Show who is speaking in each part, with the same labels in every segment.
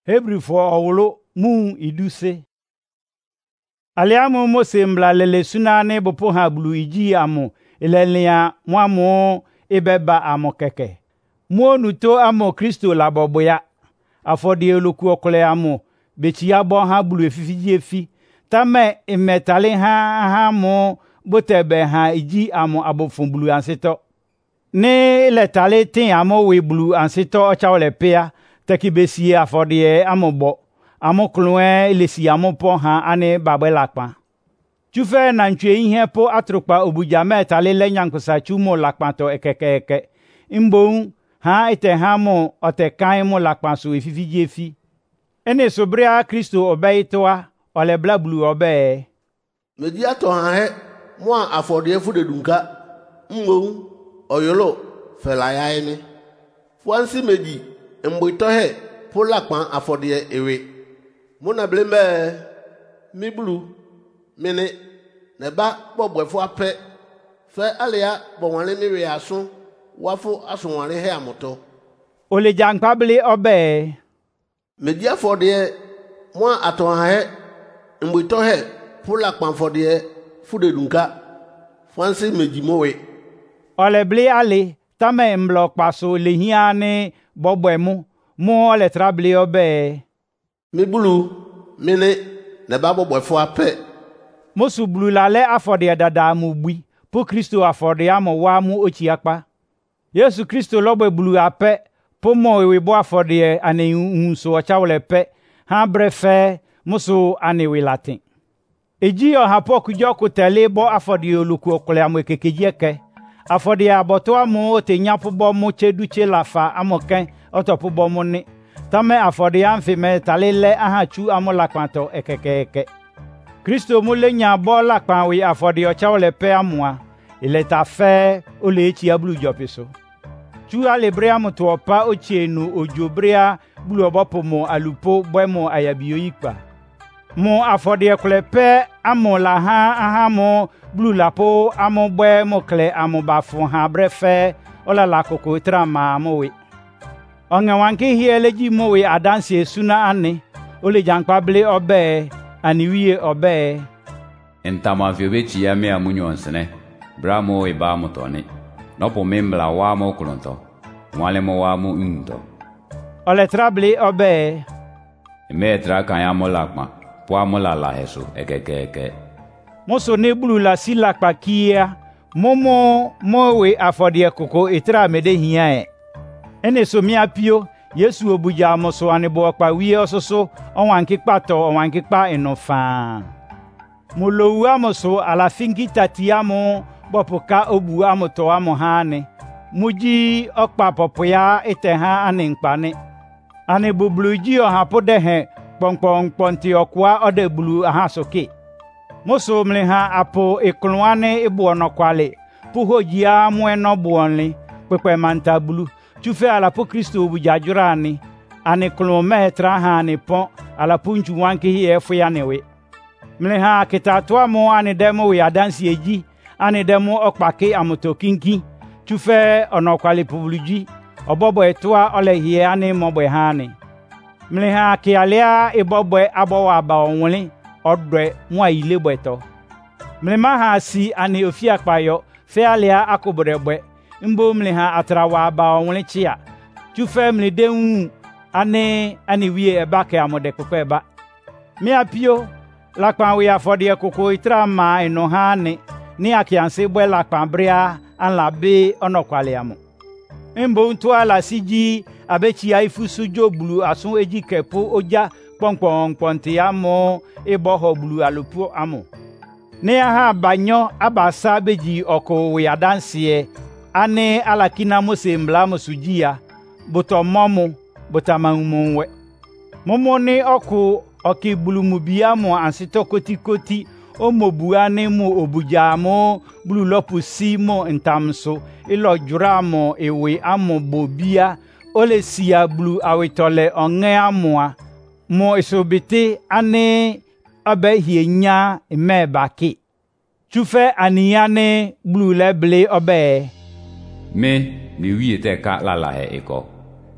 Speaker 1: Hebrifo owolo mu iduse. Aliamu Mose mblalele sunane bopo ha blu iji amo ilenia mwamo ibeba amo keke. Nuto amo Kristo laboboya. Afodi eloku okole amo bechi abo ha blu efifiji efi. Tame imetale ha mo botebe ha iji amo abofun blu ansito. Ne letale tin amo we blu ansito ochawle pea teki besi afodi amo bo. Amo kloen lesi amo po ha ane babwe lakpan. Chufe na nchwe ihe po atrukpa obuja metale le nyankusa chumo lakpan to ekeke. Imbon ha ite ha mo ote kan mo lakpan so efifiji efi. Ene sobria Kristo obe itoa ole bla blu obe.
Speaker 2: Media to ha he mo afode efu de dunka. Mmo oyolo felaya ene. Fuansi meji mbo ito he po lakpan afode ewe. Mona blembe mi blu mene neba bobwefo ape fe alia bonwale mi we asun wafo asunware he amoto
Speaker 1: ole jankpable obe
Speaker 2: media for de mo aton ha he mbuito he pula kpan for de fude dunka fansi mejimowe
Speaker 1: ole ble ale tame mblok paso le hiane bobwemu mo ole trable obe
Speaker 2: mi blu mene neba bobwefo ape
Speaker 1: Mosu blu lale afode dada mu bui po Kristo afode amo wa mu ochiakpa. Yesu Kristo lobe blu ape po mo we bo afode ane unso ochawle pe ha brefe musu ane we latin. Eji o hapo kujoku tele bo afode oluku okole amo kekejieke. Afode aboto amo otenyapo bo mo cheduche lafa amoken otopo bo mo ni. Tame afode amfi me talele ahachu amo lakwanto ekekeke. Kristo mule nya bola kpanwe afodi ochawle pe amwa ile ta fe ole echi ablu jopiso chu alebrea muto opa ochienu ojobrea blu obopomo alupo boemo ayabio ikpa mo afodi ekle pe amola ha mo blu lapo amo boemo kle amo bafu ha brefe ola la koko trama mowe onge wanke hieleji mowe adansi esuna ane ole jankpa ble obe aniwie obe
Speaker 3: entama fiobechi ya me amunyonsene bramo e ba mutoni nopo membla wa mo kulonto wale mo wa mu ndo
Speaker 1: ole trable obe
Speaker 3: metra kan ya mo lakma po amola la heso ekeke
Speaker 1: moso ne bulu la silakpa kia momo mowe afodie koko etra mede hia ene so mi apio Yesu obuja amoso anebo okpa wie ososo onwankikpa to onwankikpa enofa molowu amoso ala fingita tiamo bopuka obu amoto amohane muji okpa popoya eteha anenkpane anebo bluji ohapode he pongpongponti okwa odebulu ahasoke moso mleha apo eklwane ebuonokwale puhojia mueno buonli pepe mantabulu Chufe ala po Kristo obujajurani ane kilometra ha ne pon ala punchu wanke hi efu ya newe mle ha kitatwa mo ane demo we adansi eji ane demo okpake amotokinki chufe onokwale publiji obobo etwa ole hi ane mobo ha ne mle ha kialia ebobo abowa aba onwele odwe mwa ile beto mle ma ha si ane ofia kpayo fe alia akoborebwe mbo mle ha atrawa ba onwele chia chufe mle denwu ane wie ebake amode kokwe ba mi apio lakpan we afode koko itra ma eno ha ni akianse bwe lakpan bria an labe onokwale amu mbo ntu ala siji abechi aifu sujo bulu asun eji kepo oja pongpongponti amo eboho bulu alupu amu ne ha banyo abasa beji oko we adansie ane alakina Mose mblamo sujia buto momu butamanumwe momo ni oku okibulumubia mo ansito koti omobuane mo obujamo bululopu simo ntamso ilo juramo ewe amo bobia ole sia blu awitole onge amoa mo isobite ane abehienya mebaki chufe aniyane blu leble obe
Speaker 3: me mi wiete ka la he eko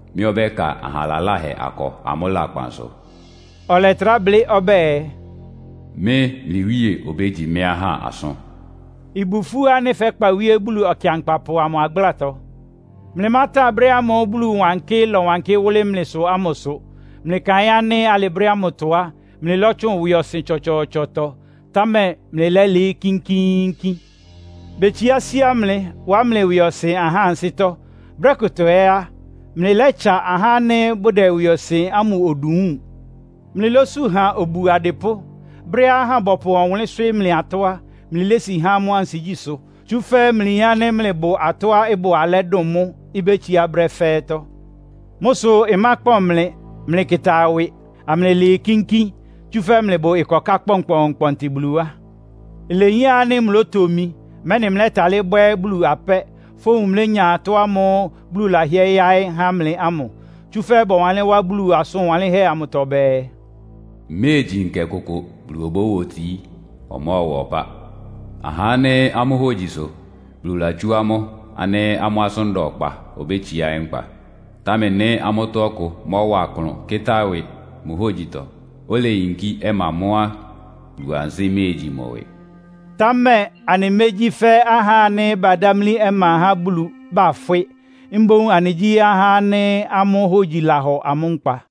Speaker 3: mi obeka ahalalahe ako amola kpanso
Speaker 1: oletrable obe
Speaker 3: me liwie obeji mia ha aso
Speaker 1: ibufu ane fe kpa wie bulu okiankpapo amo aglato mlemata abramo bulu wanke lo wanke wole mleso amoso mlekayane alebramo toa mlelocho wi osin chochochoto tame mleleli kinkinkin bechia siamle wa mle wi osin ahansito brekoto ea mlelecha ahane bode wi osin amu odun mlelosu ha obu adepo brea ha bopo onwle swe mle atoa mlelesi ha mu ansijiso chufe mliyane mlebo atoa ebo aledomo ibechi abrefeto moso emakpo mlekitawe amlele kinki chufe mlebo ikoka kponkpon tibluwa eleyane mlotomi mene mletale bwe blu ape fo mlenya atoa mo blu la hie yai hamle amo chufe bo wale wa blu aso wale he amotobe
Speaker 3: meji nke koko bluobo woti omo wopa ahane amohojiso blula juamo ane amoasondo okpa obechi ya enkpa tamene amotoko mowa akunu kitawe muhojito ole yinki ema moa luanzi meji mowe
Speaker 1: tamme ane meji fe ahane badamli ema ha bulu ba fwe mbon aniji ahane amohoji laho amunkpa